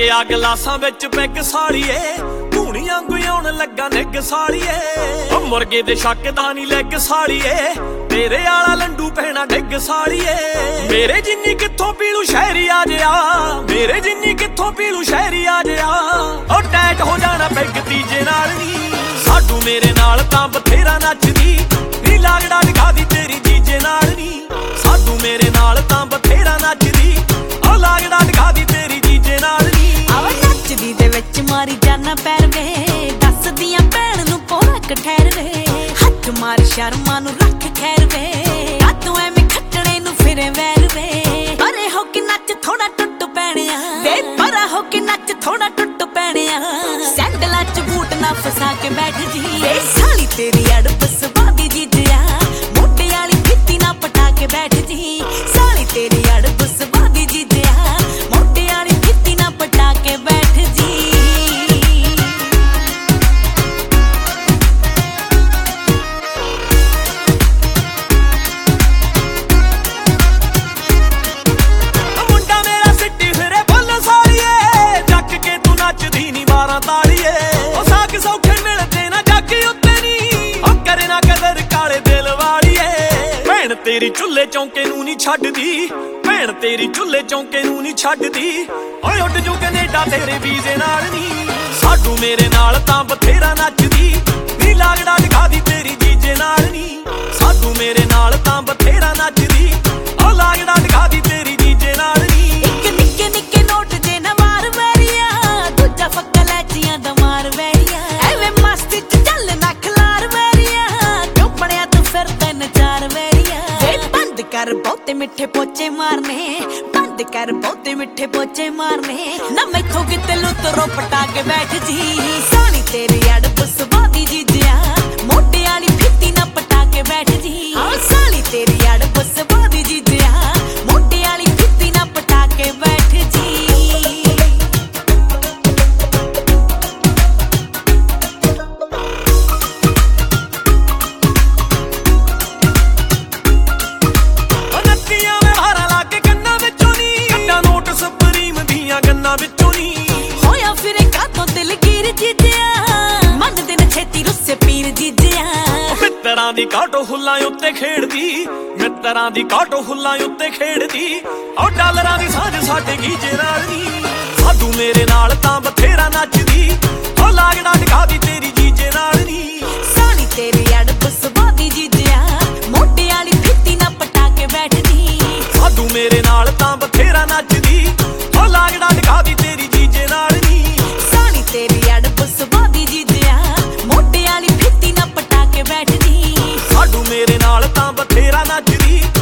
ਆ ਗਲਾਸਾਂ ਵਿੱਚ ਪੈਗ ਸਾਲੀਏ, ਧੂਣੀਆਂ ਗੁਆਉਣ ਲੱਗਾ ਨਿੱਗ ਸਾਲੀਏ। ਓ ਮੁਰਗੇ ਦੇ ਸ਼ੱਕ ਦਾ ਨਹੀਂ ਲੈਗ ਸਾਲੀਏ, ਤੇਰੇ ਆਲਾ ਲੰਡੂ ਪੈਣਾ ਡਿੱਗ ਸਾਲੀਏ। ਮੇਰੇ ਜਿੰਨੀ ਕਿੱਥੋਂ ਪੀਲੂ ਸ਼ਹਿਰੀ ਆ ਜਿਆ, ਮੇਰੇ ਜਿੰਨੀ ਕਿੱਥੋਂ ਪੀਲੂ ਸ਼ਹਿਰੀ ਆ ਜਿਆ। ਓ ਟੈਟ ਹੋ ਜਾਣਾ ਪੈਗ ਤੀਜੇ ਨਾਲ ਨੀ, ਸਾਡੂ ਮੇਰੇ ਨਾਲ ਤਾਂ ਬਥੇਰਾ ਨੱਚਦੀ ਨੀ, ਲਾਗੜਾ ਦਿਖਾਦੀ ਤੇਰੀ ਜੀਜੇ ਨਾਲ ਨੀ। ਸਾਡੂ ਮੇਰੇ ਨਾਲ ਤਾਂ ਬਥੇਰਾ ਨੱਚਦੀ, ਓ ਲਾਗੜਾ ਦਿਖਾਦੀ ਤੇਰੀ ਜੀਜੇ ਨਾਲ ਨੀ। ਆਵਾ ਨੱਚਦੀ ਦੇ ਵਿੱਚ ਮਾਰੀ ਜਾਨਾ ਪੈਰ ਵੇ, ਦੱਸਦੀਆਂ ਭੈਣ ਨੂੰ ਪੋਰਾ ਠਹਿਰ ਵੇ। ਹੱਥ ਮਾਰ ਸ਼ਰਮਾਂ ਨੂੰ ਰੱਖ ਖੈਰ ਵੇ, ਆ ਤੂੰ ਐਵੇਂ ਖੱਟਣੇ ਨੂੰ ਫਿਰੇ ਵੈਰ ਵੇ। ਪਰੇ ਹੋ ਕੇ ਨੱਚ ਥੋੜਾ ਟੁੱਟ ਪੈਣਿਆ ਵੇ, ਪਰਾ ਹੋ ਕੇ ਨੱਚ ਥੋੜਾ ਟੁੱਟ ਪੈਣਿਆ। ਸੈਂਡਲਾਂ ਚ ਬੂਟ ਨਾ ਫਸਾ ਕੇ ਬੈਠ ਜੀ, ਵੇ ਸਾਲੀ ਤੇਰੀ ਅੜਬ ਸਵਾਦੀ ਜੀਜਿਆ। ਮੋਢੇ ਵਾਲੀ ਫਿੱਤੀ ਨਾ ਪਟਾ ਕੇ ਬੈਠ ਜੀ, ਸਾਲੀ ਤੇਰੀ ਅੜਬ ਸਵਾਦੀ ਜੀਜਿਆ। ਮੋਢੇ ਵਾਲੀ ਫਿੱਤੀ ਨਾ ਪਟਾ ਕੇ ਬੈਠ ਜੀ। ਮੁੰਡਾ ਮੇਰਾ ਸਿੱਟੀ ਫਿਰੇ ਬੋਲ ਸਾਲੀਏ, ਚੱਕ ਕੇ ਤੂੰ ਨੱਚਦੀ ਨੀ ਮਾਰਾਂ ਤਾਲੀਏ। ਉਹ ਸਾਗ ਸੌਖੇ ਮਿਲਦੇ ਨਾ ਜੱਗ ਉੱਤੇ ਨੀ, ਉਹ ਕਰੇ ਨਾ ਕਦਰ ਕਾਲੇ ਦਿਲ ਵਾਲੀਏ। ਭੈਣ ਤੇਰੀ ਚੁੱਲ੍ਹੇ ਚੌਂਕੇ ਨੂੰ ਨੀ ਛੱਡਦੀ, ਭੈਣ ਤੇਰੀ ਚੁੱਲ੍ਹੇ ਚੌਂਕੇ ਨੂੰ ਨੀ ਛੱਡਦੀ। ਓਏ ਉੱਡ ਜੂ ਕੈਨੇਡਾ ਤੇਰੇ ਵੀਜ਼ੇ ਨਾਲ ਨੀ, ਸਾਡੂ ਮੇਰੇ ਨਾਲ ਤਾਂ ਬਥੇਰਾ ਨੱਚਦੀ ਨੀ, ਲਾਗੜਾ ਦਿਖਾਦੀ ਤੇਰੀ ਜੀਜੇ ਨਾਲ ਨੀ। ਸਾਡੂ ਮੇਰੇ ਨਾਲ ਤਾਂ ਬਥੇਰਾ ਨੱਚਦੀ, ਓ ਲਾਗੜਾ ਦਿਖਾਦੀ ਤੇਰੀ ਜੀਜੇ ਨਾਲ ਨੀ। ਇੱਕ ਨਿੱਕੇ ਨਿੱਕੇ ਨੋਟ ਜੇ ਨਾ ਮਾਰ ਵੈਰੀਆ, ਦੂਜਾ ਫੱਕਾ ਲੈਚੀਆਂ ਦਾ ਮਾਰ ਵੈਰੀਆ। ਐਵੇਂ ਮਸਤੀ ਚ ਚੱਲ ਨਾ ਖਲਾਰ ਵੈਰੀਆ, ਕਿਉਂ ਬਣਿਆ ਤੂੰ ਫਿਰ ਤਿੰਨ ਚਾਰ ਵੈਰੀਆ। ਵੇ ਬੰਦ ਕਰ ਬਹੁਤੇ ਮਿੱਠੇ ਪੋਚੇ ਮਾਰਨੇ, ਬੰਦ ਕਰ ਬਹੁਤੇ ਮਿੱਠੇ ਪੋਚੇ ਮਾਰਨੇ। ਨਾ ਮੈਥੋਂ ਕਿਤੇ ਲੁੱਤਰੋ ਪਟਾ ਕੇ ਬੈਠ ਜੀ, ਸਾਲੀ ਤੇਰੀ ਅੜਬ ਸਵਾਦੀ ਜੀਜਿਆ। ਮੋਢੇ ਵਾਲੀ ਫਿੱਤੀ ਨਾ ਪਟਾ ਕੇ ਬੈਠ ਜੀ, ਸਾਲੀ ਤੇਰੀ ਅੜਬ ਸਵਾਦੀ ਜੀਜਿਆ। ਮੋਢੇ ਵਾਲੀ ਫਿੱਤੀ ਨਾ ਪਟਾ ਕੇ ਬੈਠ ਜੀ। ਗੰਨਾ ਵਿੱਚੋਂ ਨੀ ਹੋਇਆ ਫਿਰੇ ਕਾਤੋਂ ਦਿਲ ਗਿਰ ਜੀਜਿਆ, ਮੰਨਦੇ ਨੇ ਛੇਤੀ ਰੁੱਸੇ ਪੀਰ ਜੀਜਿਆ। ਮਿੱਤਰਾਂ ਦੀ ਕਾਟੋ ਹੁੱਲਾਂ ਉੱਤੇ ਖੇਡਦੀ, ਮਿੱਤਰਾਂ ਦੀ ਕਾਟੋ ਹੁੱਲਾਂ ਉੱਤੇ ਖੇਡਦੀ। ਓ ਡਾਲਰਾਂ ਦੀ ਸਾਂਝ ਸਾਡੇ ਗੀਜੇ ਨਾਲ ਨੀ, ਸਾਡੂ ਮੇਰੇ ਨਾਲ ਤਾਂ ਬਥੇਰਾ ਨੱਚਦੀ। ਓ ਲਾਗੜਾ ਦਿਖਾਦੀ ਤੇਰੀ ਜੀਜੇ ਨਾਲ ਨੀ, ਸਾਲੀ ਤੇਰੀ ਅੜਬ ਸਵਾਦੀ ਜੀਜਿਆ। ਮੋਢੇ ਵਾਲੀ ਫਿੱਤੀ ਨਾ ਪਟਾ ਕੇ ਬੈਠ ਜੀ, ਸਾਡੂ ਮੇਰੇ ਨਾਲ ਤਾਂ ਬਥੇਰਾ ਨੱਚਦੀ। ਓ ਲਾਗੜਾ ਦਿਖਾਦੀ ਤੇਰੀ ਜੀਜੇ ਨਾਲ ਨੀ, ਸਾਲੀ ਤੇਰੀ ਅੜਬ ਸਵਾਦੀ ਜੀਜਿਆ। ਮੋਢੇ ਵਾਲੀ ਫਿੱਤੀ ਨਾ ਪਟਾ ਕੇ ਬੈਠ ਜੀ, ਸਾਡੂ ਮੇਰੇ ਨਾਲ ਤਾਂ ਬਥੇਰਾ ਨੱਚਦੀ।